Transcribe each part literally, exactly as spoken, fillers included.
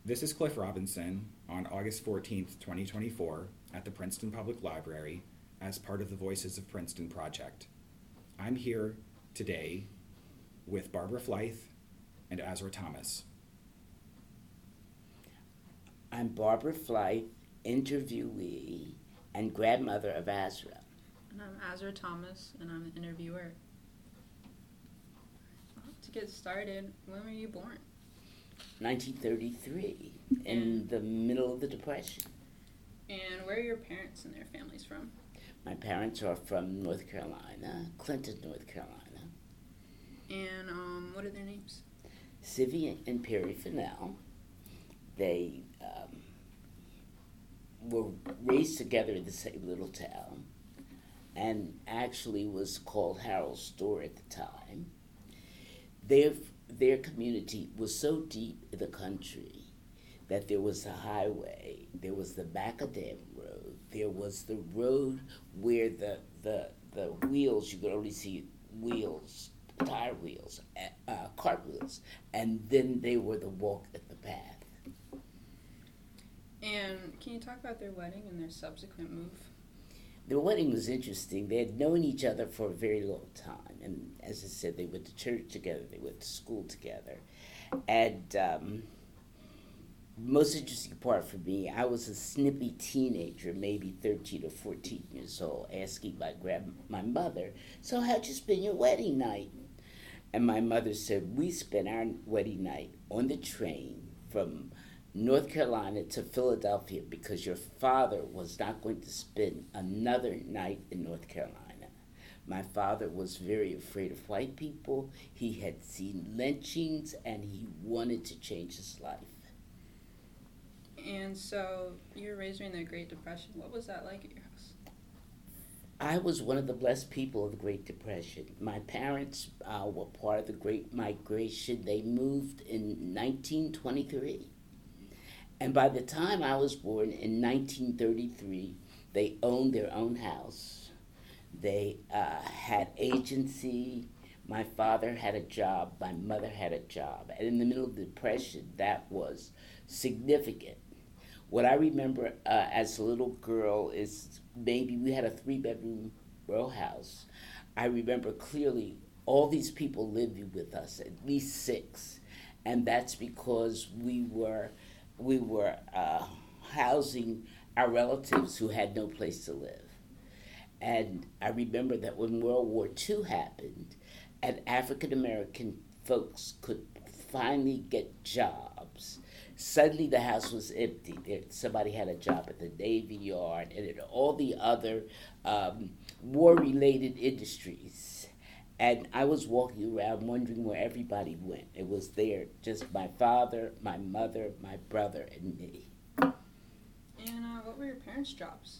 This is Cliff Robinson on August fourteenth, twenty twenty-four, at the Princeton Public Library as part of the Voices of Princeton project. I'm here today with Barbara Flythe and Azra Thomas. I'm Barbara Flythe, interviewee and grandmother of Azra. And I'm Azra Thomas, and I'm the interviewer. Well, to get started, when were you born? nineteen thirty-three, in And- the middle of the Depression. And where are your parents and their families from? My parents are from North Carolina, Clinton, North Carolina. And um, what are their names? Sivy and Perry Fennell. They um, were raised together in the same little town, and actually was called Harold Store at the time. Their their community was so deep in the country that there was a highway, there was the Macadam Road, there was the road where the the the wheels, you could only see wheels, tire wheels, uh, cart wheels, and then they were the walk at the path. And can you talk about their wedding and their subsequent move? Their wedding was interesting. They had known each other for a very long time. And as I said, they went to church together, they went to school together. And um, most interesting part for me, I was a snippy teenager, maybe thirteen or fourteen years old, asking my grand, my mother, "So how'd you spend your wedding night?" And my mother said, "We spent our wedding night on the train from North Carolina to Philadelphia because your father was not going to spend another night in North Carolina." My father was very afraid of white people. He had seen lynchings and he wanted to change his life. And so you were raised during the Great Depression. What was that like at your house? I was one of the blessed people of the Great Depression. My parents uh, were part of the Great Migration. They moved in nineteen twenty-three. And by the time I was born in nineteen thirty-three, they owned their own house. They uh, had agency. My father had a job. My mother had a job. And in the middle of the Depression, that was significant. What I remember uh, as a little girl is maybe we had a three-bedroom row house. I remember clearly all these people living with us, at least six. And that's because we were... we were uh, housing our relatives who had no place to live. And I remember that when World War Two happened and African American folks could finally get jobs, suddenly the house was empty. There, somebody had a job at the Navy Yard and in all the other um, war-related industries. And I was walking around wondering where everybody went. It was there, just my father, my mother, my brother, and me. And uh, what were your parents' jobs?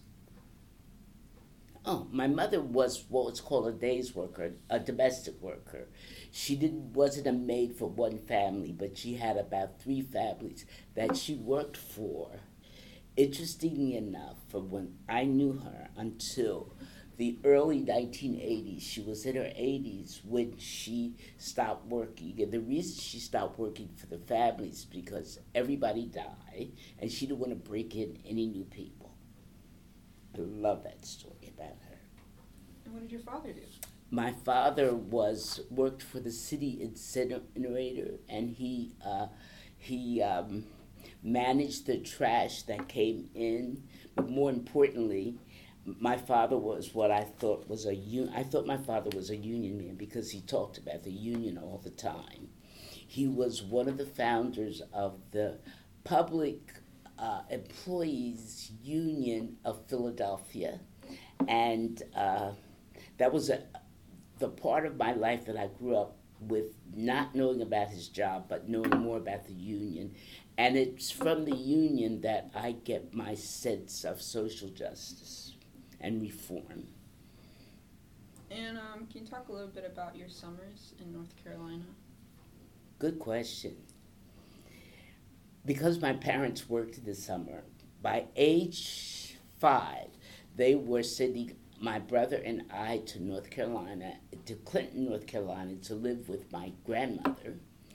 Oh, my mother was what was called a day's worker, a domestic worker. She didn't wasn't a maid for one family, but she had about three families that she worked for. Interestingly enough, from when I knew her until the early nineteen eighties, she was in her eighties when she stopped working. And the reason she stopped working for the families is because everybody died and she didn't want to break in any new people. I love that story about her. And what did your father do? My father was worked for the city incinerator, and he uh, he um, managed the trash that came in. But more importantly, my father was what I thought was a un- I thought my father was a union man because he talked about the union all the time. He was one of the founders of the Public uh, Employees Union of Philadelphia, and uh, that was a, the part of my life that I grew up with, not knowing about his job, but knowing more about the union. And it's from the union that I get my sense of social justice and reform. And um, can you talk a little bit about your summers in North Carolina? Good question. Because my parents worked in the summer, by age five, they were sending my brother and I to North Carolina, to Clinton, North Carolina, to live with my grandmother.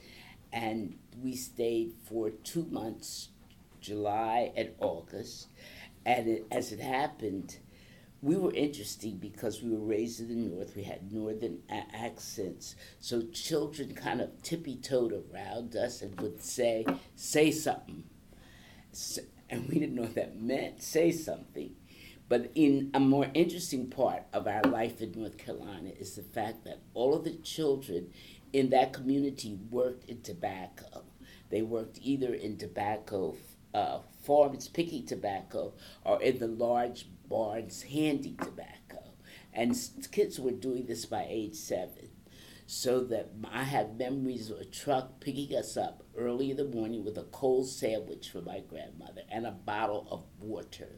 and we stayed for two months, July and August. And it, as it happened, we were interesting because we were raised in the North. We had Northern a- accents. So children kind of tippy-toed around us and would say, say something. So, and we didn't know what that meant, say something. But in a more interesting part of our life in North Carolina is the fact that all of the children in that community worked in tobacco. They worked either in tobacco uh, farms picking tobacco or in the large barns handing tobacco. And kids were doing this by age seven. So that I have memories of a truck picking us up early in the morning with a cold sandwich from my grandmother and a bottle of water.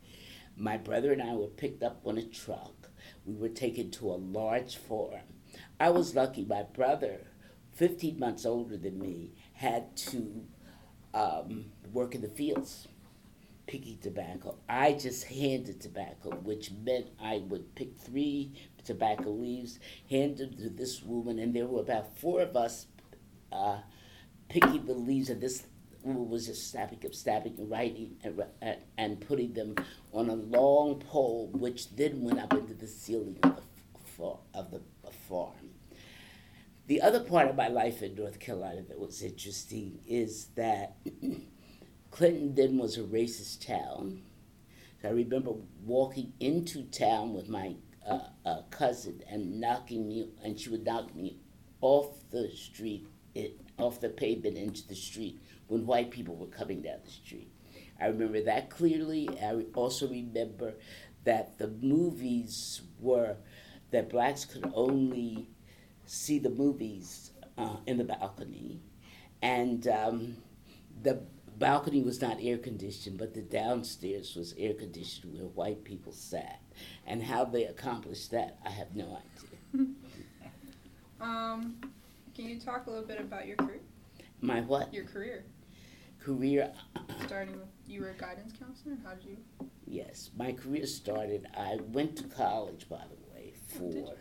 My brother and I were picked up on a truck. We were taken to a large farm. I was lucky. My brother, fifteen months older than me, had to um, work in the fields picking tobacco. I just handed tobacco, which meant I would pick three tobacco leaves, hand them to this woman, and there were about four of us uh, picking the leaves, and this woman was just snapping up, stabbing and writing and, and, and putting them on a long pole, which then went up into the ceiling of the, far, of the farm. The other part of my life in North Carolina that was interesting is that Clinton then was a racist town. So I remember walking into town with my uh, uh, cousin and knocking me, and she would knock me off the street, it, off the pavement into the street when white people were coming down the street. I remember that clearly. I also remember that the movies were, that blacks could only see the movies uh, in the balcony. And um, the balcony was not air conditioned, but the downstairs was air conditioned where white people sat. And how they accomplished that, I have no idea. um, can you talk a little bit about your career? My what? Your career. Career. Starting with, you were a guidance counselor? How did you? Yes, my career started, I went to college, by the way, for...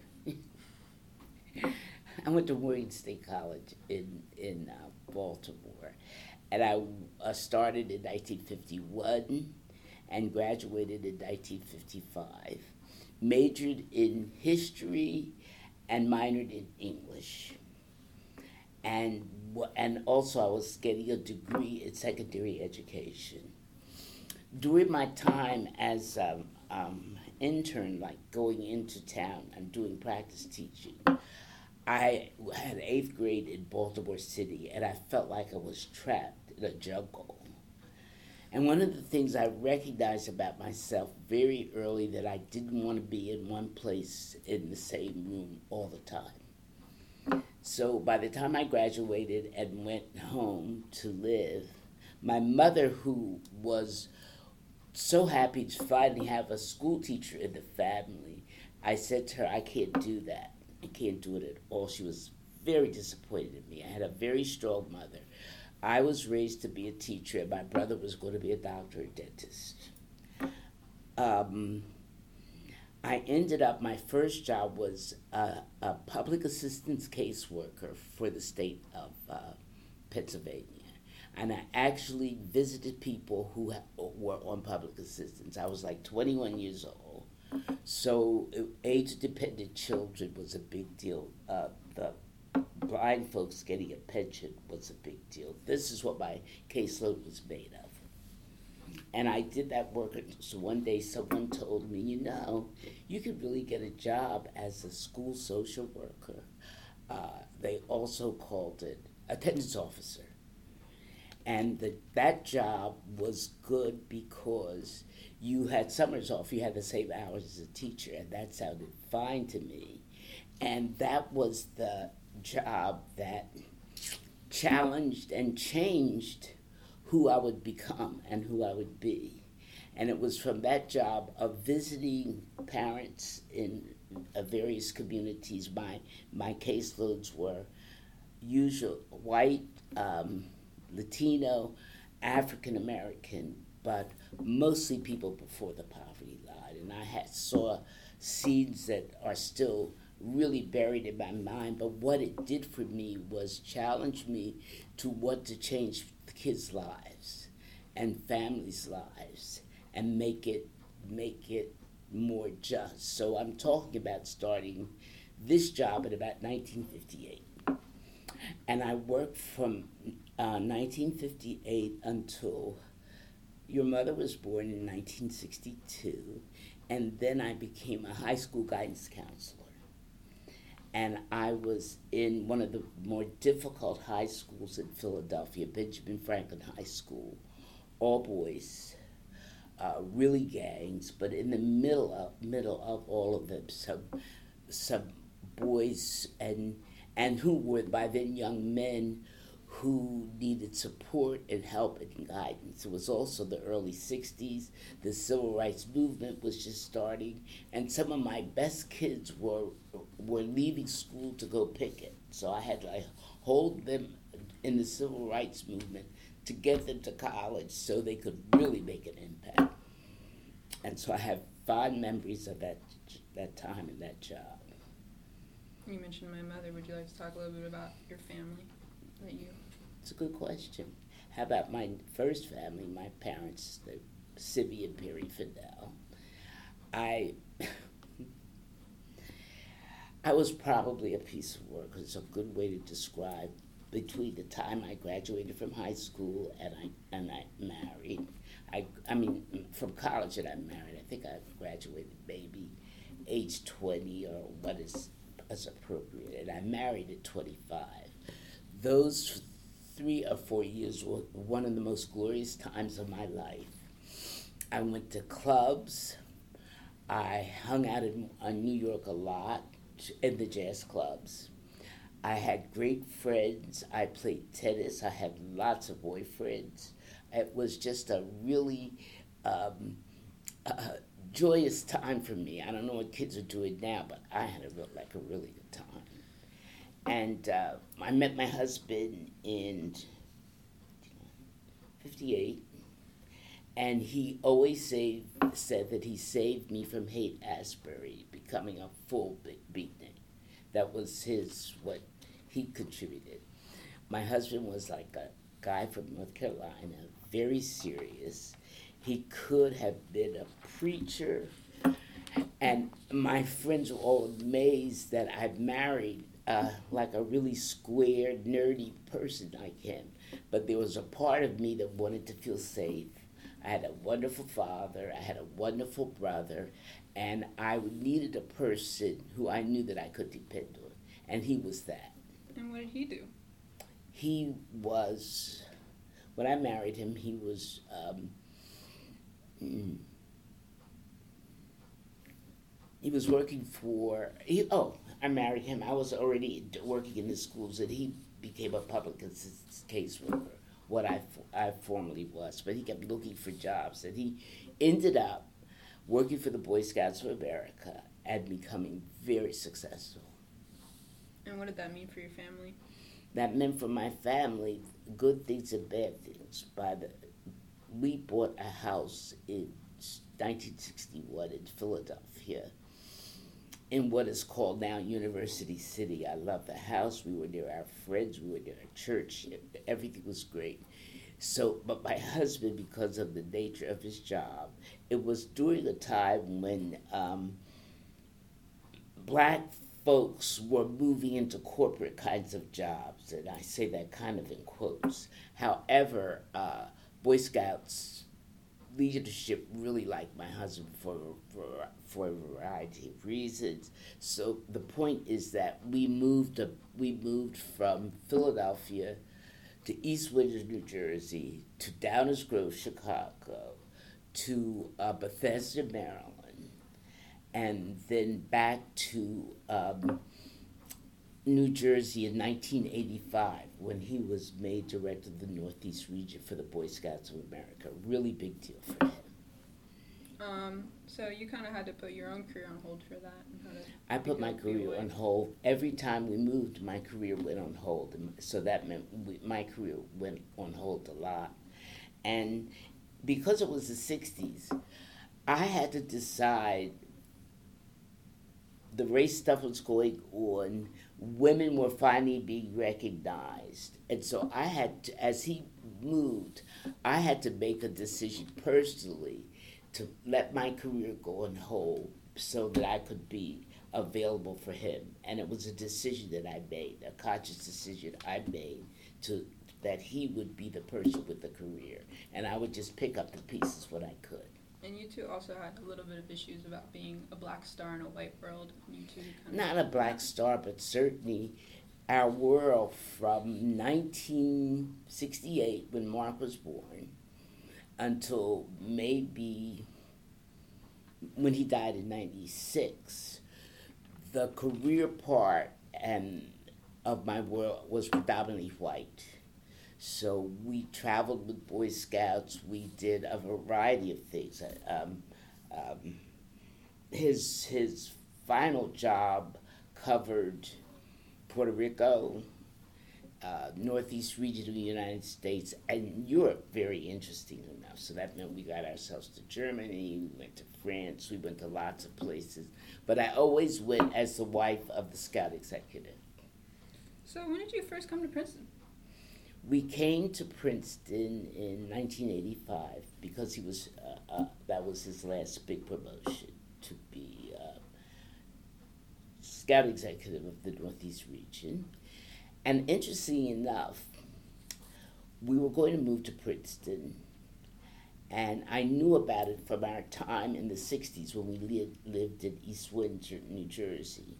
I went to Morgan State College in, in uh, Baltimore. And I uh, started in nineteen fifty-one and graduated in nineteen fifty-five. Majored in history and minored in English. And and also I was getting a degree in secondary education. During my time as an um, um, intern, like going into town and doing practice teaching, I had eighth grade in Baltimore City, and I felt like I was trapped in a jungle. And one of the things I recognized about myself very early that I didn't want to be in one place in the same room all the time. So by the time I graduated and went home to live, my mother, who was so happy to finally have a school teacher in the family, I said to her, I can't do that. I can't do it at all. She was very disappointed in me. I had a very strong mother. I was raised to be a teacher, and my brother was going to be a doctor or dentist. Um, I ended up, my first job was a, a public assistance caseworker for the state of uh, Pennsylvania. And I actually visited people who ha- were on public assistance. I was like twenty-one years old. So age-dependent children was a big deal. Uh, the blind folks getting a pension was a big deal. This is what my caseload was made of. And I did that work. So one day someone told me, you know, you could really get a job as a school social worker. Uh, they also called it attendance officer. And the, that job was good because you had summers off. You had the same hours as a teacher, and that sounded fine to me. And that was the job that challenged and changed who I would become and who I would be. And it was from that job of visiting parents in uh, various communities. My, my caseloads were usual white, um, Latino, African American, but mostly people before the poverty line. And I had saw seeds that are still really buried in my mind. But what it did for me was challenge me to want to change kids' lives and families' lives and make it make it more just. So I'm talking about starting this job at about nineteen fifty-eight. And I worked from uh, nineteen fifty-eight until your mother was born in nineteen sixty-two, and then I became a high school guidance counselor. And I was in one of the more difficult high schools in Philadelphia, Benjamin Franklin High School, all boys, uh, really gangs, but in the middle of middle of all of them, some some boys and and who were by then young men who needed support and help and guidance. It was also the early sixties. The civil rights movement was just starting, and some of my best kids were were leaving school to go picket. So I had to like, hold them in the civil rights movement to get them to college so they could really make an impact. And so I have fond memories of that that time and that job. You mentioned my mother. Would you like to talk a little bit about your family? That you. It's a good question. How about my first family, my parents, the Sibby and Perry Fidel? I I was probably a piece of work. It's a good way to describe between the time I graduated from high school and I and I married. I I mean from college and I married. I think I graduated maybe age twenty or what is as appropriate, and I married at twenty-five. Those three or four years were one of the most glorious times of my life. I went to clubs. I hung out in, in New York a lot in the jazz clubs. I had great friends. I played tennis. I had lots of boyfriends. It was just a really um, uh, joyous time for me. I don't know what kids are doing now, but I had a real, like a really good time. And uh, I met my husband in fifty-eight, and he always saved, said that he saved me from Haight-Ashbury becoming a full beatnik. That was his, what he contributed. My husband was like a guy from North Carolina, very serious. He could have been a preacher, and my friends were all amazed that I married uh, like a really square, nerdy person like him. But there was a part of me that wanted to feel safe. I had a wonderful father, I had a wonderful brother, and I needed a person who I knew that I could depend on, and he was that. And what did he do? He was, when I married him, he was, um, mm, he was working for, he, oh, I married him. I was already working in the schools, and he became a public assistance caseworker, what I, I formerly was. But he kept looking for jobs, and he ended up working for the Boy Scouts of America and becoming very successful. And what did that mean for your family? That meant for my family good things and bad things. By the, we bought a house in nineteen sixty-one in Philadelphia, in what is called now University City. I love the house. We were near our friends. We were near our church. Everything was great. So, but my husband, because of the nature of his job, it was during a time when um, black folks were moving into corporate kinds of jobs, and I say that kind of in quotes. However, uh, Boy Scouts leadership really liked my husband for, for for a variety of reasons. So the point is that we moved to, we moved from Philadelphia to East Windsor, New Jersey, to Downers Grove, Chicago, to uh, Bethesda, Maryland, and then back to um, New Jersey in nineteen eighty-five when he was made director of the Northeast region for the Boy Scouts of America. Really big deal for him. Um, so you kind of had to put your own career on hold for that. And how to I put my career on hold. Every time we moved, my career went on hold. And so that meant we, my career went on hold a lot. And because it was the sixties, I had to decide the race stuff was going on. Women were finally being recognized. And so I had to, as he moved, I had to make a decision personally to let my career go on hold so that I could be available for him. And it was a decision that I made, a conscious decision I made to that he would be the person with the career. And I would just pick up the pieces when I could. And you two also had a little bit of issues about being a black star in a white world. You two kind Not of a black star, but certainly our world from nineteen sixty-eight, when Mark was born, until maybe when he died in ninety-six, the career part and of my world was predominantly white. So we traveled with Boy Scouts. We did a variety of things. Um, um, his his final job covered Puerto Rico, uh, northeast region of the United States, and Europe. Very interesting enough. So that meant we got ourselves to Germany. We went to France. We went to lots of places. But I always went as the wife of the Scout executive. So when did you first come to Princeton? We came to Princeton in nineteen eighty-five because he was uh, uh, that was his last big promotion to be uh, Scout executive of the Northeast region. And interesting enough, we were going to move to Princeton, and I knew about it from our time in the sixties when we lived, lived in East Windsor, New Jersey.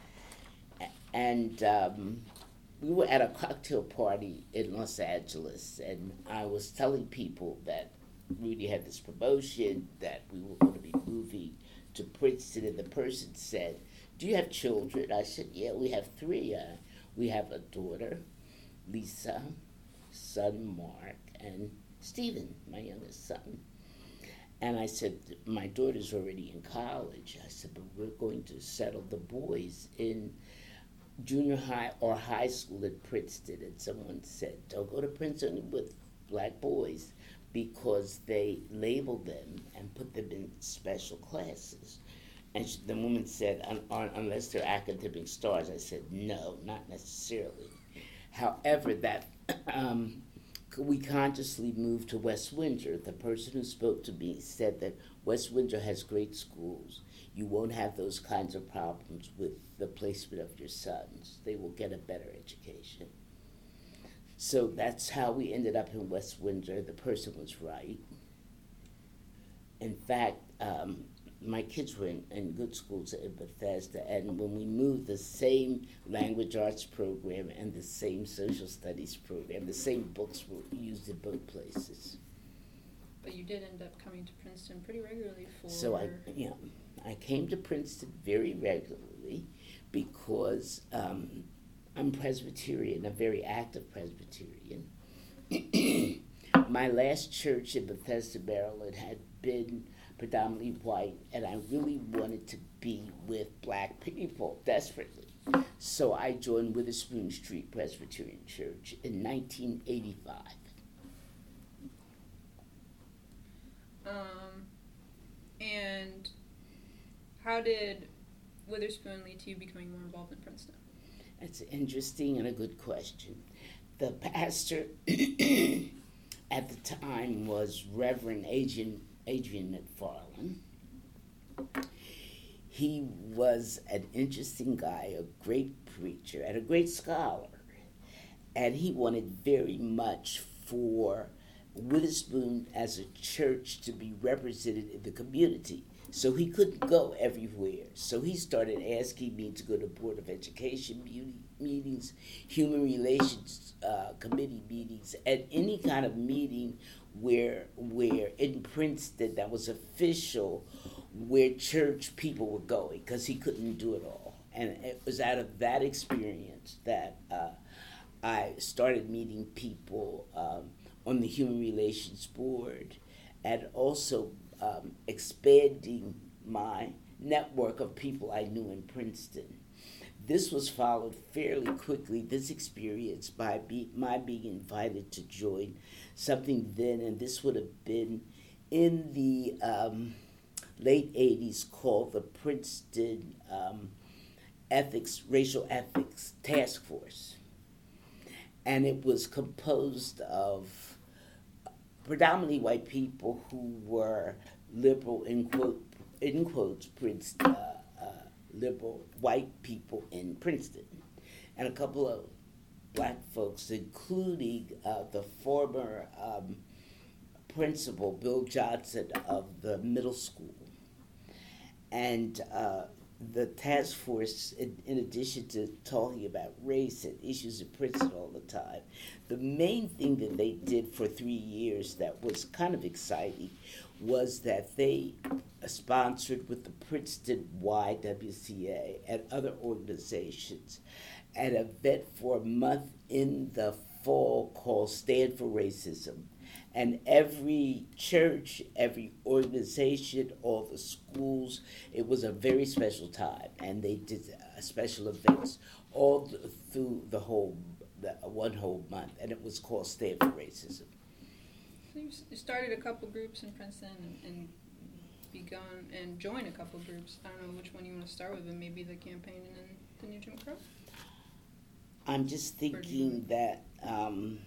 And um, we were at a cocktail party in Los Angeles, and I was telling people that Rudy had this promotion, that we were going to be moving to Princeton, and the person said, "Do you have children?" I said, "Yeah, we have three. Uh, we have a daughter, Lisa, son Mark, and Stephen, my youngest son." And I said, "My daughter's already in college." I said, "But we're going to settle the boys in junior high or high school at Princeton." And someone said, "Don't go to Princeton with black boys because they label them and put them in special classes." And she, the woman said, Un, un, "Unless they're academic stars." I said, "No, not necessarily." However, that um, we consciously moved to West Windsor. The person who spoke to me said that West Windsor has great schools. You won't have those kinds of problems with the placement of your sons. They will get a better education. So that's how we ended up in West Windsor. The person was right. In fact, um, my kids were in, in good schools at Bethesda, and when we moved, the same language arts program and the same social studies program, the same books were used in both places. But you did end up coming to Princeton pretty regularly for... So I, yeah, I came to Princeton very regularly because um, I'm Presbyterian, a very active Presbyterian. My last church in Bethesda, Maryland had been predominantly white, and I really wanted to be with black people desperately. So I joined Witherspoon Street Presbyterian Church in nineteen eighty-five. Um, and how did Witherspoon lead to you becoming more involved in Princeton? That's interesting and a good question. The pastor at the time was Reverend Adrian, Adrian McFarland. He was an interesting guy, a great preacher, and a great scholar. And he wanted very much for Witherspoon as a church to be represented in the community. So he couldn't go everywhere. So he started asking me to go to Board of Education meetings, Human Relations uh, Committee meetings, and any kind of meeting where where in Princeton that was official, where church people were going, because he couldn't do it all. And it was out of that experience that uh, I started meeting people um, on the Human Relations Board, and also um, expanding my network of people I knew in Princeton. This was followed fairly quickly, this experience, by be, my being invited to join something then, and this would have been in the um, late eighties, called the Princeton um, ethics, racial ethics task force. And it was composed of predominantly white people who were liberal, in, quote, in quotes, Princeton, uh, uh, liberal white people in Princeton, and a couple of black folks, including uh, the former um, principal, Bill Johnson, of the middle school. And uh, the task force, in, in addition to talking about race and issues in Princeton all the time, the main thing that they did for three years that was kind of exciting was that they sponsored with the Princeton Y W C A and other organizations an event for a month in the fall called Stand for Racism. And every church, every organization, all the schools, it was a very special time. And they did uh, special events all th- through the whole, the, one whole month. And it was called Stand for Racism. So you s- you started a couple groups in Princeton and, and begun and joined a couple groups. I don't know which one you want to start with, but maybe the campaign and then the New Jim Crow? I'm just thinking that, um,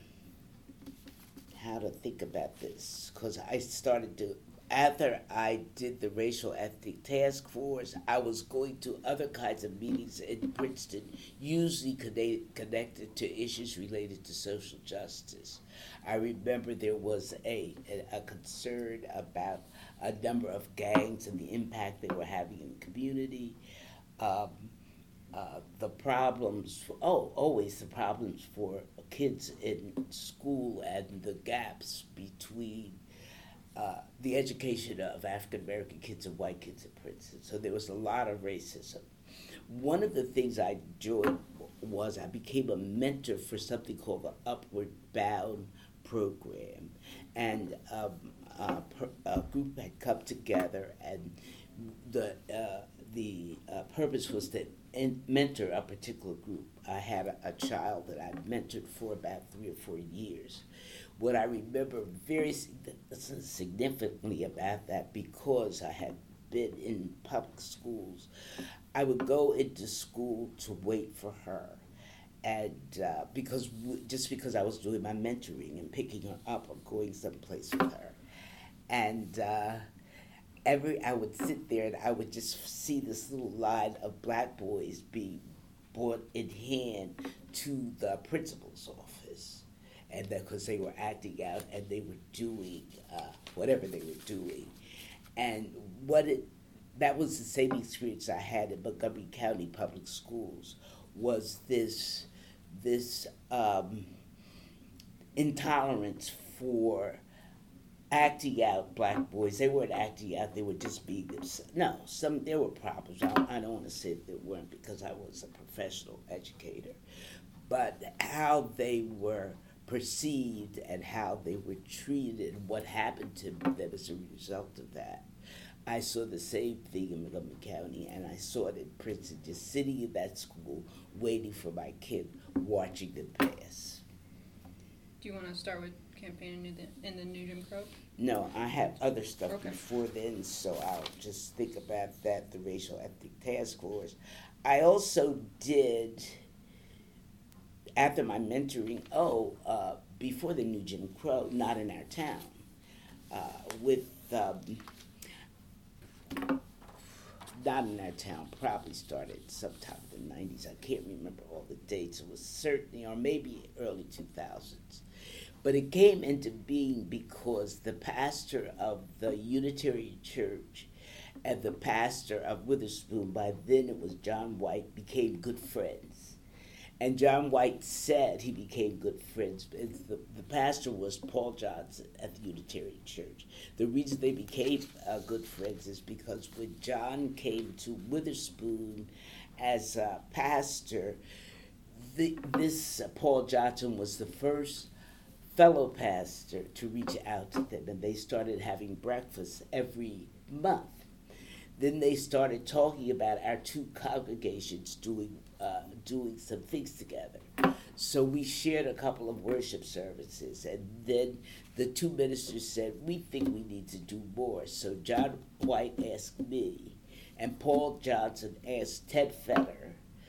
how to think about this, because I started to, after I did the racial ethnic task force, I was going to other kinds of meetings in Princeton, usually connect, connected to issues related to social justice. I remember there was a, a, a concern about a number of gangs and the impact they were having in the community. Um, Uh, the problems, oh, always the problems for kids in school and the gaps between uh, the education of African American kids and white kids in Princeton. So there was a lot of racism. One of the things I enjoyed was I became a mentor for something called the Upward Bound program. And um, a, a group had come together, and the, uh, the uh, purpose was to and mentor a particular group. I had a, a child that I mentored for about three or four years. What I remember very significantly about that, because I had been in public schools, I would go into school to wait for her. And uh, because just because I was doing my mentoring and picking her up or going someplace with her. And uh, Every I would sit there and I would just see this little line of black boys being brought in hand to the principal's office, and because they were acting out and they were doing uh, whatever they were doing, and what it that was the same experience I had in Montgomery County Public Schools. Was this this um, intolerance for acting out black boys. They weren't acting out, they were just being themselves. No, some there were problems. I, I don't want to say there weren't, because I was a professional educator. But how they were perceived and how they were treated and what happened to them as a result of that. I saw the same thing in Montgomery County, and I saw it in Princeton, just sitting in that school, waiting for my kid, watching them pass. Do you want to start with campaign in the, in the New Jim Crow? No, I have other stuff Okay. before then, so I'll just think about that, the Racial Ethnic Task Force. I also did, after my mentoring, oh, uh, before the New Jim Crow, Not in Our Town, uh, with, um, Not in Our Town probably started sometime in the nineties. I can't remember all the dates. It was certainly, or maybe early two thousands. But it came into being because the pastor of the Unitarian Church and the pastor of Witherspoon, by then it was John White, became good friends. And John White said he became good friends. The, the pastor was Paul Johnson at the Unitarian Church. The reason they became uh, good friends is because when John came to Witherspoon as a pastor, the, this uh, Paul Johnson was the first fellow pastor to reach out to them, and they started having breakfast every month. Then they started talking about our two congregations doing uh, doing some things together. So we shared a couple of worship services, and then the two ministers said, we think we need to do more. So John White asked me, and Paul Johnson asked Ted Fetter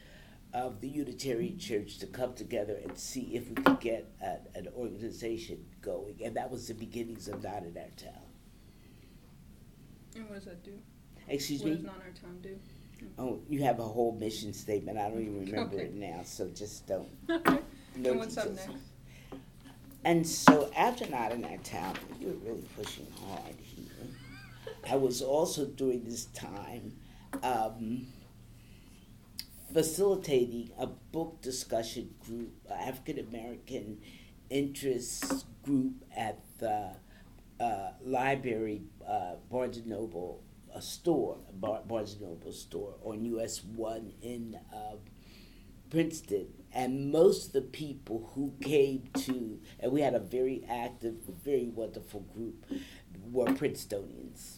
of the Unitarian Church to come together and see if we could get a, an organization going, and that was the beginnings of Not in Our Town. And what does that do? Excuse what me? What does Not in Our Town do? Oh, you have a whole mission statement. I don't even remember Okay. it now, so just don't. Okay. No And what's up details. next? And so after Not in Our Town, you're really pushing hard here. I was also during this time um, facilitating a book discussion group, African American interest group at the uh, library, uh, Barnes and Noble, a store, Bar- Barnes and Noble store on U S one in uh, Princeton. And most of the people who came to, and we had a very active, very wonderful group, were Princetonians.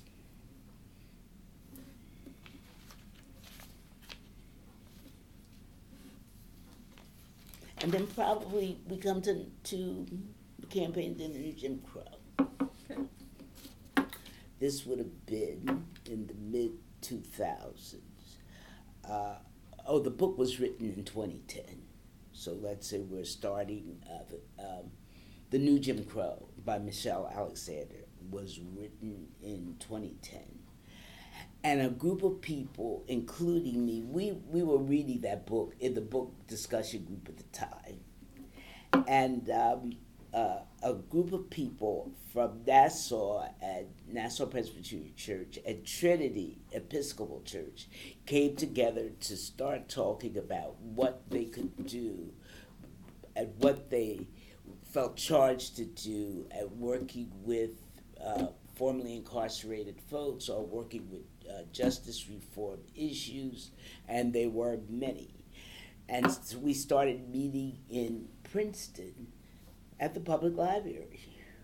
And then probably we come to, to the campaign in the new Jim Crow. Okay. This would have been in the mid two thousands. Uh, oh, the book was written in twenty ten. So let's say we're starting, uh, the, um, The New Jim Crow by Michelle Alexander was written in twenty ten. And a group of people, including me, we, we were reading that book in the book discussion group at the time. And um, uh, a group of people from Nassau at Nassau Presbyterian Church and Trinity Episcopal Church came together to start talking about what they could do and what they felt charged to do at working with uh, formerly incarcerated folks or working with uh, justice reform issues, and there were many. And so we started meeting in Princeton at the public library.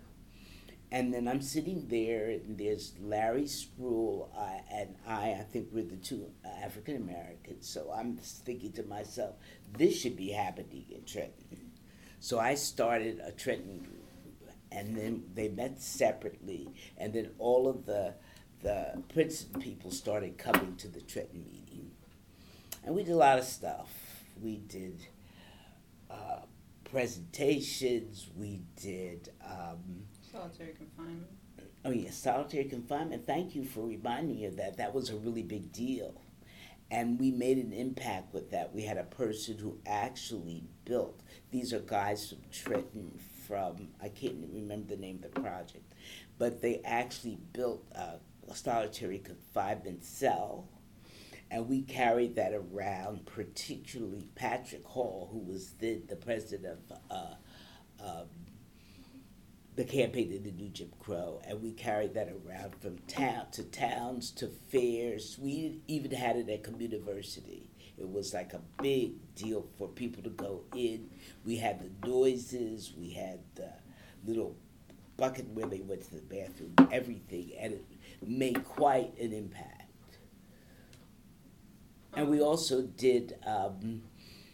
And then I'm sitting there, and there's Larry Spruill uh, and I, I think we're the two uh, African Americans, so I'm thinking to myself, this should be happening in Trenton. So I started a Trenton group, and then they met separately, and then all of the the Princeton people started coming to the Trenton meeting. And we did a lot of stuff. We did uh, presentations, we did, um, Solitary confinement. oh yeah, solitary confinement. Thank you for reminding me of that. That was a really big deal. And we made an impact with that. We had a person who actually built, these are guys from Trenton from, I can't remember the name of the project, but they actually built a, a solitary confinement cell. And we carried that around, particularly Patrick Hall, who was then the president of uh, um, the campaign in the New Jim Crow, and we carried that around from town to towns to fairs. We even had it at Communiversity. It was like a big deal for people to go in. We had the noises, we had the little bucket where they went to the bathroom, everything, and it made quite an impact. And we also did um,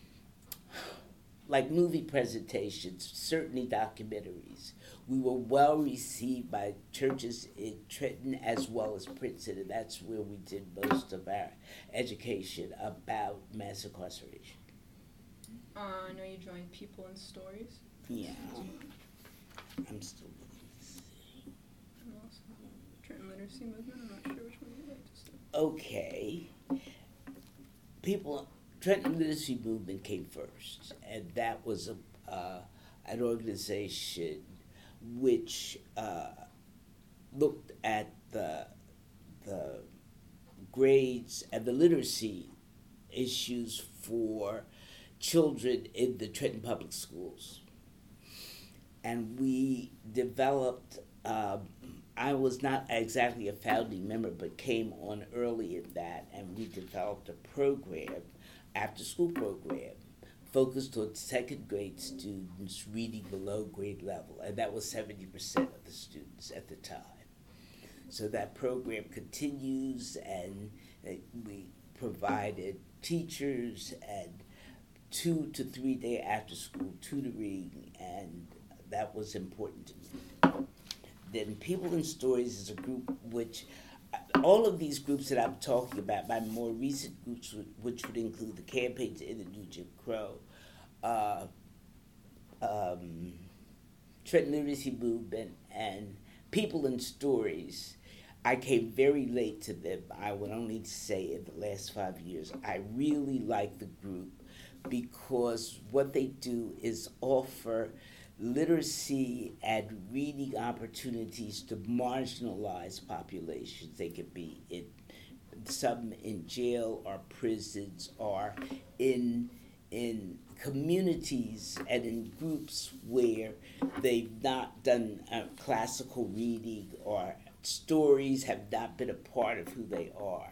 like movie presentations, certainly documentaries. We were well received by churches in Trenton as well as Princeton, and that's where we did most of our education about mass incarceration. Uh, I know you joined People and Stories. Yeah, I'm still looking to see. And also Trenton Literacy Movement. I'm not sure which one you'd like to start. Okay. People, Trenton Literacy Movement came first, and that was a uh, an organization which uh, looked at the the grades and the literacy issues for children in the Trenton Public Schools. And we developed, uh, I was not exactly a founding member, but came on early in that, and we developed a program, after school program, focused on second grade students reading below grade level, and that was seventy percent of the students at the time. So that program continues, and uh, we provided teachers and two to three day after school tutoring, and that was important to me. Then People and Stories is a group which all of these groups that I'm talking about, my more recent groups, would, which would include the Campaign to End the New Jim Crow, uh, um, Trenton Literacy Movement, and People and Stories, I came very late to them. I would only say in the last five years, I really like the group because what they do is offer literacy and reading opportunities to marginalized populations. They could be in some in jail or prisons or in in communities and in groups where they've not done uh, classical reading or stories have not been a part of who they are.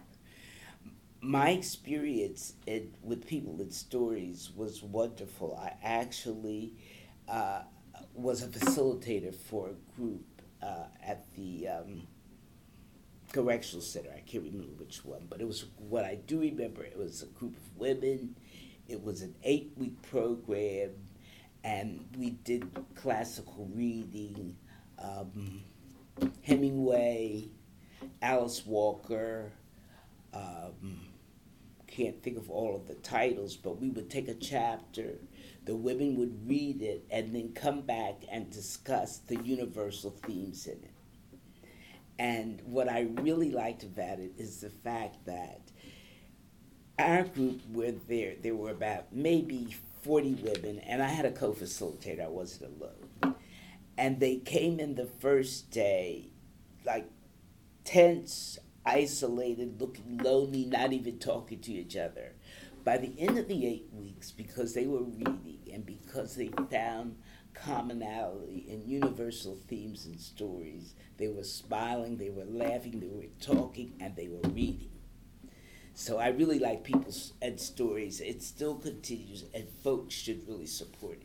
My experience in, with People and Stories was wonderful. I actually uh, was a facilitator for a group uh, at the um, correctional center. I can't remember which one, but it was what I do remember. It was a group of women. It was an eight-week program, and we did classical reading, um, Hemingway, Alice Walker. Um, can't think of all of the titles, but we would take a chapter, the women would read it, and then come back and discuss the universal themes in it. And what I really liked about it is the fact that our group were there, there were about maybe forty women, and I had a co-facilitator, I wasn't alone. And they came in the first day, like tense, isolated, looking lonely, not even talking to each other. By the end of the eight weeks, because they were reading and because they found commonality and universal themes and stories, they were smiling, they were laughing, they were talking, and they were reading. So I really like People and Stories. It still continues, and folks should really support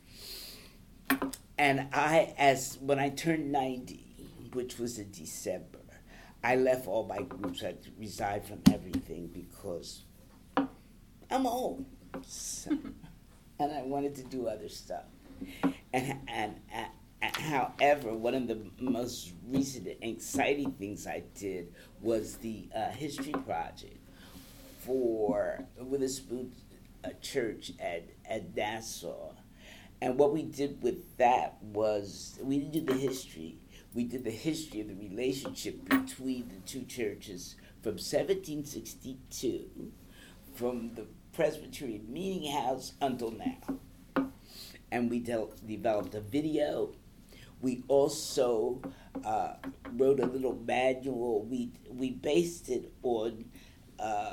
it. And I, as when I turned ninety, which was in December, I left all my groups. I resigned from everything because I'm old, so, and I wanted to do other stuff. And, and and however, one of the most recent and exciting things I did was the uh, history project for Witherspoon uh, Church at at Nassau. And what we did with that was we didn't do the history. We did the history of the relationship between the two churches from seventeen sixty-two, from the Presbyterian Meeting House until now. And we de- developed a video. We also uh, wrote a little manual. We we based it on uh,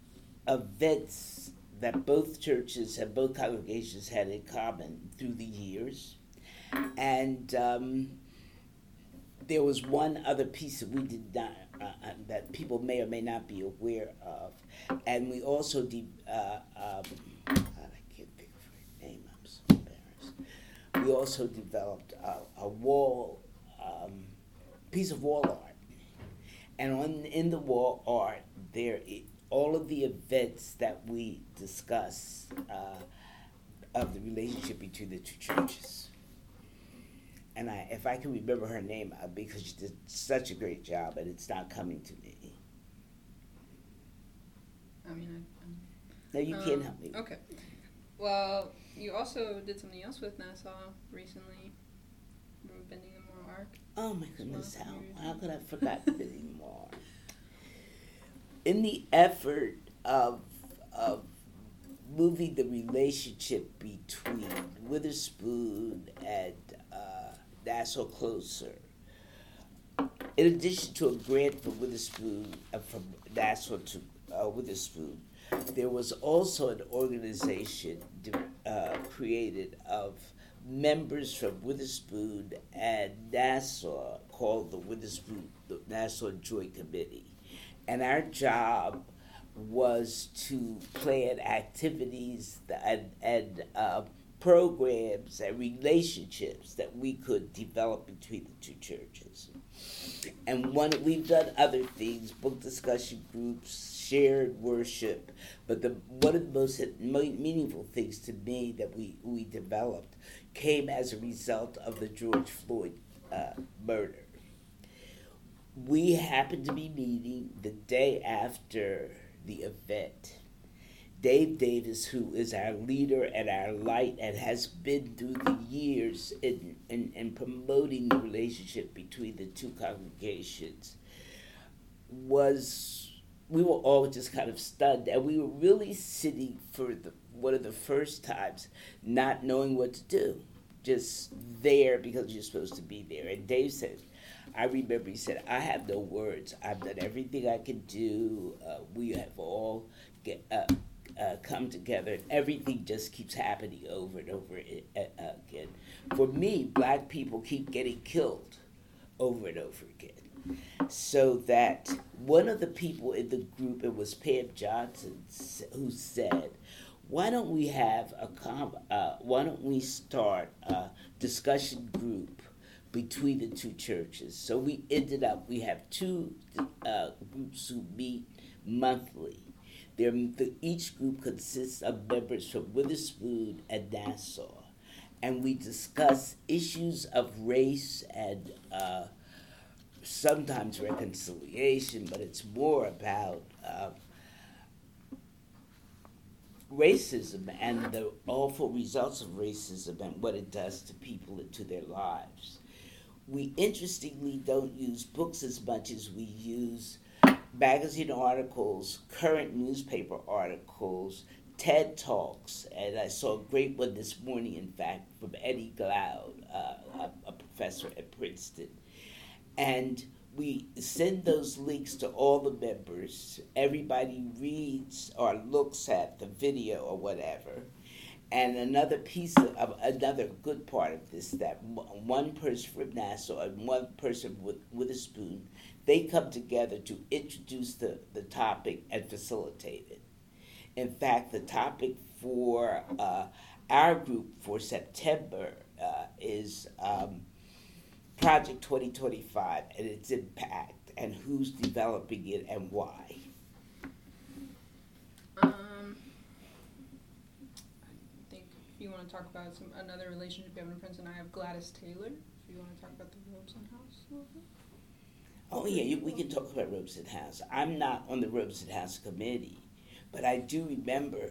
events that both churches and both congregations had in common through the years. And um, there was one other piece that we did not, uh, uh, that people may or may not be aware of. And we also, de- uh, um, God, I can't think of her name, I'm so embarrassed. We also developed a, a wall, um, piece of wall art. And on in the wall art, there all of the events that we discuss uh, of the relationship between the two churches. And I, if I can remember her name, uh, because she did such a great job, and it's not coming to me. I mean, I, I'm, No, you um, can't help me. Okay. Well, you also did something else with Nassau recently. Remember Bending the Moral Arc? Oh my goodness, Well, how, how could I forget Bending the Moral Arc? In the effort of of moving the relationship between Witherspoon and uh, Nassau closer, in addition to a grant from Witherspoon, uh, from Nassau to uh, Witherspoon, there was also an organization uh, created of members from Witherspoon and Nassau called the Witherspoon, the Nassau Joint Committee. And our job was to plan activities and, and uh, programs and relationships that we could develop between the two churches. And one, we've done other things, book discussion groups, shared worship, but the one of the most meaningful things to me that we, we developed came as a result of the George Floyd uh, murder. we happened to be meeting the day after the event. Dave Davis, who is our leader and our light and has been through the years in, in, in promoting the relationship between the two congregations, was, we were all just kind of stunned. And we were really sitting for the, one of the first times not knowing what to do, just there because you're supposed to be there. And Dave said, I remember he said, I have no words. I've done everything I could do. Uh, we have all get, uh, uh, come together, and everything just keeps happening over and over again. For me, black people keep getting killed over and over again. So that one of the people in the group, it was Pam Johnson, who said, why don't we have a com- uh, why don't we start a discussion group between the two churches? So we ended up, we have two uh, groups who meet monthly. They're, the, each group consists of members from Witherspoon and Nassau. And we discuss issues of race and uh, sometimes reconciliation, but it's more about uh, racism and the awful results of racism and what it does to people and to their lives. We interestingly don't use books as much as we use magazine articles, current newspaper articles, TED Talks, and I saw a great one this morning, in fact, from Eddie Glaude, uh, a, a professor at Princeton. And we send those links to all the members. Everybody reads or looks at the video or whatever. And another piece of, of another good part of this, that one person from Nassau and one person with Witherspoon, they come together to introduce the, the topic and facilitate it. In fact, the topic for uh, our group for September uh, is um, Project twenty twenty-five and its impact and who's developing it and why. Um, I think if you want to talk about some another relationship you have in Princeton, I have Gladys Taylor. If you want to talk about the Robeson House a little bit. Oh yeah, you, we can talk about Robeson House. I'm not on the Robeson House committee, but I do remember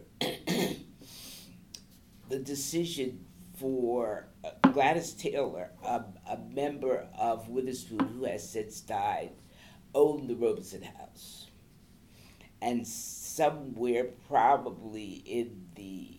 the decision for uh, Gladys Taylor, a, a member of Witherspoon who has since died, owned the Robeson House. And somewhere probably in the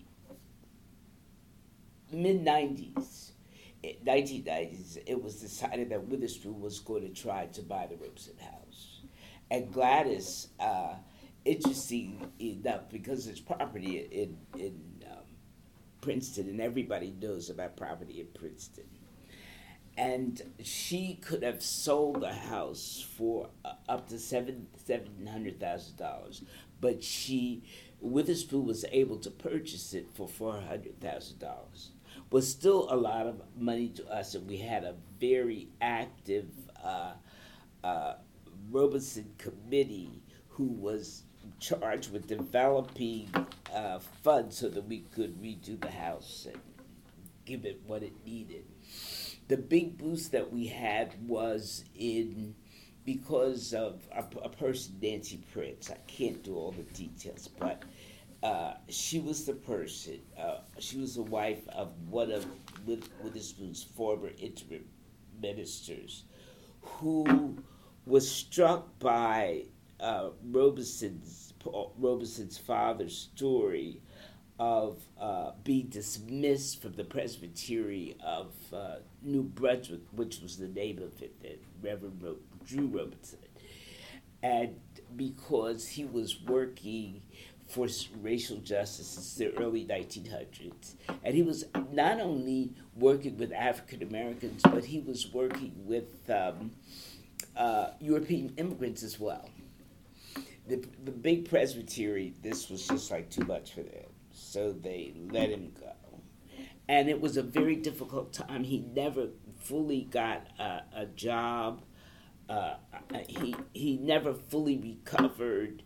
mid nineties, nineteen nineties, it was decided that Witherspoon was going to try to buy the Robeson House. And Gladys, uh, interesting enough, because it's property in, in um, Princeton, and everybody knows about property in Princeton. And she could have sold the house for uh, up to seven seven hundred thousand dollars, but she, Witherspoon was able to purchase it for four hundred thousand dollars. Was still a lot of money to us, and we had a very active uh, uh, Robeson committee who was charged with developing uh, funds so that we could redo the house and give it what it needed. The big boost that we had was in, because of a, a person, Nancy Prince. I can't do all the details, but uh, she was the person, uh, she was the wife of one of Witherspoon's former interim ministers, who was struck by uh, Robeson's, Robeson's father's story of uh, being dismissed from the presbytery of uh, New Brunswick, which was the name of it, that Reverend Ro- Drew Robeson. And because he was working for racial justice since the early nineteen hundreds, and he was not only working with African Americans, but he was working with um, uh, European immigrants as well. The, the big presbytery, this was just like too much for them. So they let him go. And it was a very difficult time. He never fully got a, a job. Uh, he he never fully recovered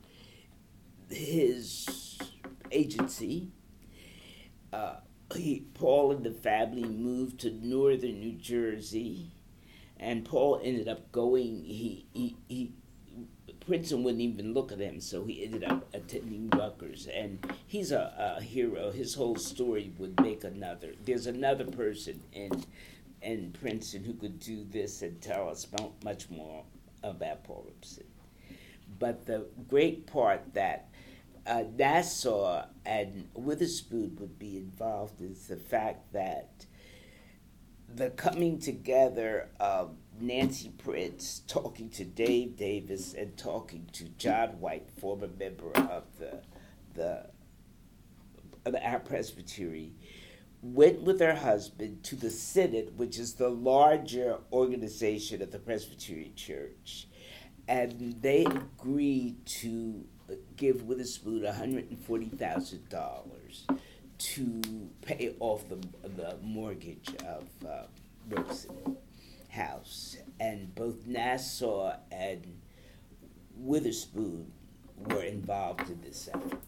his agency. Uh, he, Paul and the family moved to northern New Jersey. and Paul ended up going. He he he. Princeton wouldn't even look at him, so he ended up attending Rutgers, and he's a, a hero. His whole story would make another. There's another person in in Princeton who could do this and tell us much more about Paul Robeson. But the great part that uh, Nassau and Witherspoon would be involved is the fact that the coming together of Nancy Prince talking to Dave Davis and talking to John White, former member of the the, of the our Presbytery, went with her husband to the Synod, which is the larger organization of the Presbyterian Church, and they agreed to give Witherspoon one hundred forty thousand dollars to pay off the the mortgage of uh, Robeson House, and both Nassau and Witherspoon were involved in this effort.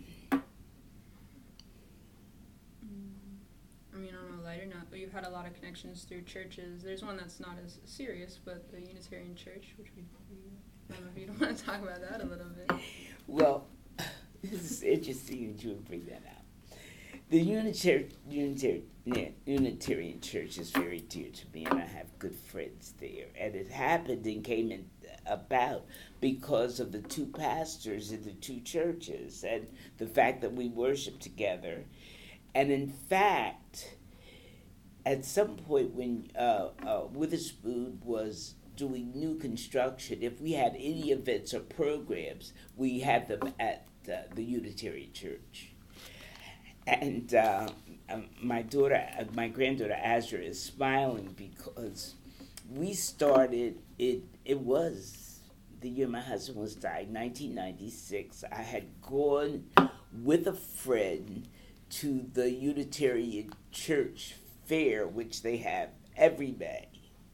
I mean, on a lighter note, you've had a lot of connections through churches. There's one that's not as serious, but the Unitarian Church, which we, we I don't know if you don't want to talk about that a little bit. Well, this is interesting that you would bring that out. The Unitarian, Unitarian, Unitarian Church is very dear to me, and I have good friends there. And it happened and came in, about because of the two pastors in the two churches and the fact that we worship together. And in fact, at some point when uh, uh, Witherspoon was doing new construction, if we had any events or programs, we had them at uh, the Unitarian Church. And uh, um, my daughter, uh, my granddaughter Azra is smiling because we started, it, it was the year my husband was dying, nineteen ninety-six. I had gone with a friend to the Unitarian Church fair, which they have every May.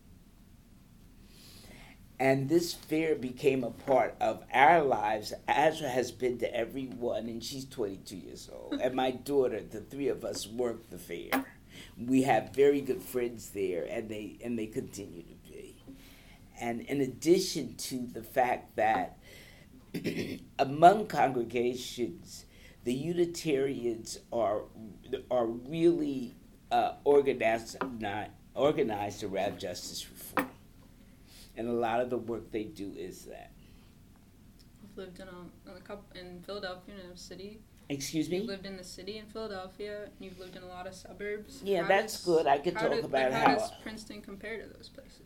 And this fair became a part of our lives. Azra has been to every one, and she's twenty-two years old. And my daughter, the three of us work the fair. We have very good friends there, and they and they continue to be. And in addition to the fact that among congregations, the Unitarians are are really uh, organized organized around justice reform. And a lot of the work they do is that. You've lived in a, in a couple in Philadelphia, in a city. Excuse me? You've lived in the city in Philadelphia, and you've lived in a lot of suburbs. Yeah, how that's does, good. I could talk did, about how. how. How does Princeton compare to those places?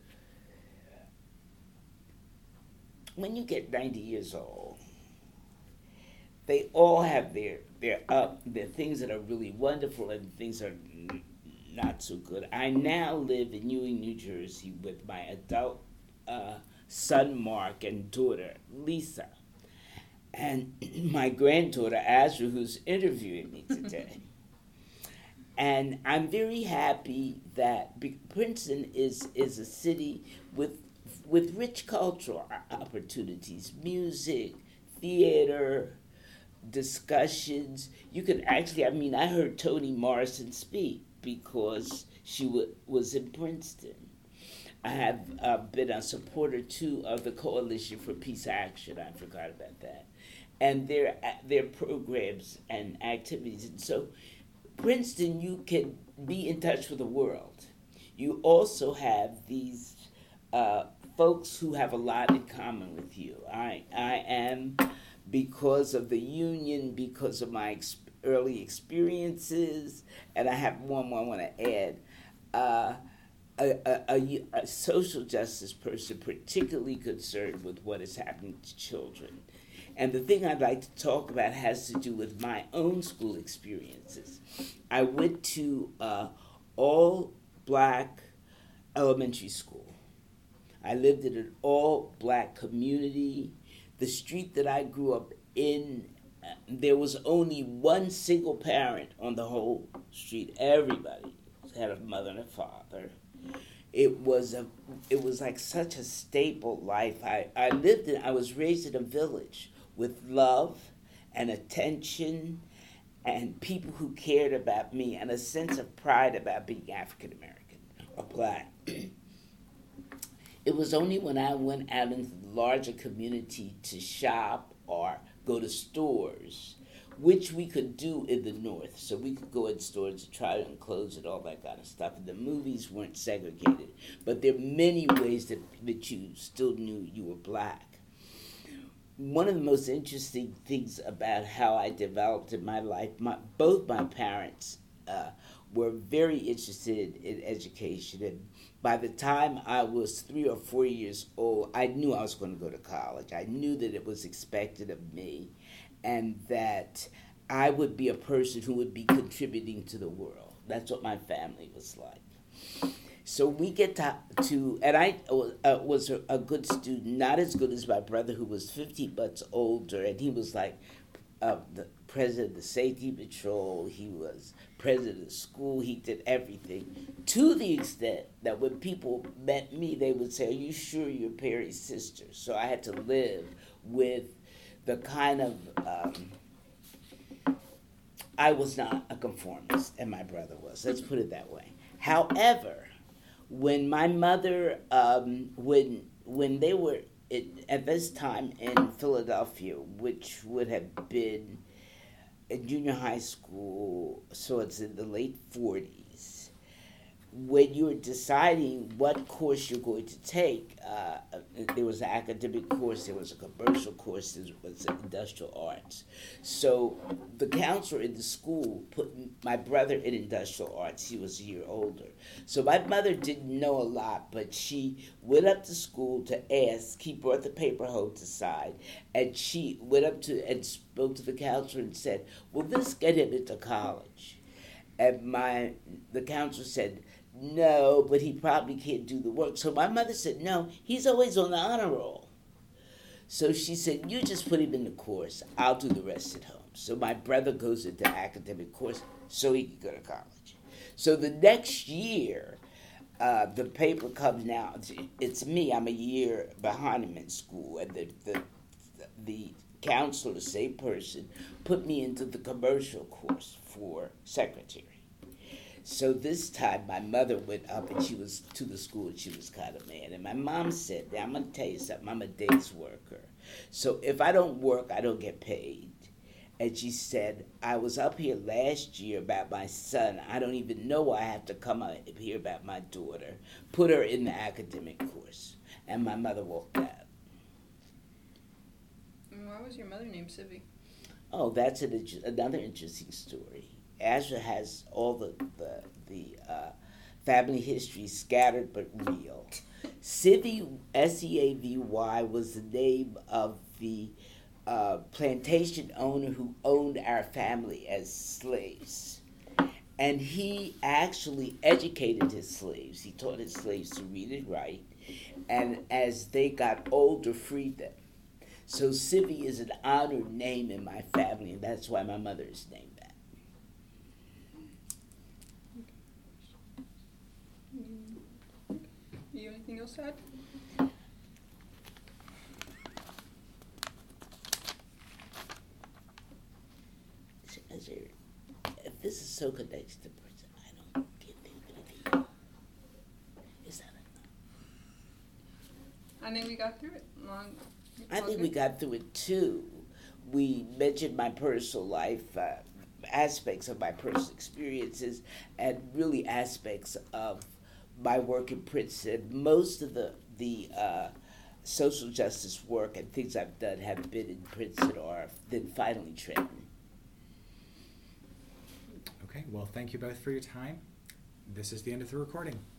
When you get ninety years old, they all have their their up their things that are really wonderful and things that are not so good. I now live in Ewing, New Jersey, with my adult Uh, son Mark and daughter Lisa, and my granddaughter Azra, who's interviewing me today. And I'm very happy that Princeton is is a city with with rich cultural opportunities, music, theater, discussions. You could actually, I mean, I heard Toni Morrison speak because she w- was in Princeton. I have uh, been a supporter, too, of the Coalition for Peace Action. I forgot about that. And their their programs and activities. And so, Princeton, you can be in touch with the world. You also have these uh, folks who have a lot in common with you. I, I am, because of the union, because of my ex- early experiences, and I have one more I want to add, uh, A, a, a, a social justice person particularly concerned with what is happening to children. And the thing I'd like to talk about has to do with my own school experiences. I went to uh, all-black elementary school. I lived in an all-black community. The street that I grew up in, uh, there was only one single parent on the whole street. Everybody had a mother and a father. It was a, it was like such a staple life. I, I lived in, I was raised in a village with love and attention and people who cared about me and a sense of pride about being African American or black. It was only when I went out into the larger community to shop or go to stores, which we could do in the North. So we could go in stores to try on clothes and all that kind of stuff. And the movies weren't segregated. But there are many ways that, that you still knew you were black. One of the most interesting things about how I developed in my life, my, both my parents uh, were very interested in education. And by the time I was three or four years old, I knew I was going to go to college. I knew that it was expected of me and that I would be a person who would be contributing to the world. That's what my family was like. So we get to, to and I uh, was a, a good student, not as good as my brother who was fifty months older, and he was like uh, the president of the safety patrol, he was president of the school, he did everything, to the extent that when people met me, they would say, "Are you sure you're Perry's sister?" So I had to live with the kind of, um, I was not a conformist, and my brother was. Let's put it that way. However, when my mother, um, when when they were it, at this time in Philadelphia, which would have been in junior high school, so it's in the late forties, when you're deciding what course you're going to take, uh, there was an academic course, there was a commercial course, there was industrial arts. So the counselor in the school put my brother in industrial arts. He was a year older. So my mother didn't know a lot, but she went up to school to ask. He brought the paper home to sign, and she went up to and spoke to the counselor and said, "Will this get him into college?" And my the counselor said, "No, but he probably can't do the work." So my mother said, "No, he's always on the honor roll." So she said, "You just put him in the course. I'll do the rest at home." So my brother goes into academic course so he can go to college. So the next year, uh, the paper comes out. It's me. I'm a year behind him in school. And the, the, the counselor, the same person, put me into the commercial course for secretary. So this time, my mother went up, and she was to the school, and she was kind of mad. And my mom said, "I'm going to tell you something. I'm a day's worker. So if I don't work, I don't get paid." And she said, "I was up here last year about my son. I don't even know why I have to come up here about my daughter. Put her in the academic course." And my mother walked out. Why was your mother named Sivvy? Oh, that's an, another interesting story. Azra has all the the, the uh, family history scattered but real. Sivvy, S E A V Y, was the name of the uh, plantation owner who owned our family as slaves. And he actually educated his slaves. He taught his slaves to read and write. And as they got older, freed them. So Sivvy is an honored name in my family, and that's why my mother is named that. You have anything else to add? If this is so connected to person, I don't get anything. Is that enough? I think we got through it. Long. I think okay. we got through it too. We mentioned my personal life, uh, aspects of my personal experiences, and really aspects of my work in Princeton. Most of the the uh, social justice work and things I've done have been in Princeton or then finally Trenton. Okay, well, thank you both for your time. This is the end of the recording.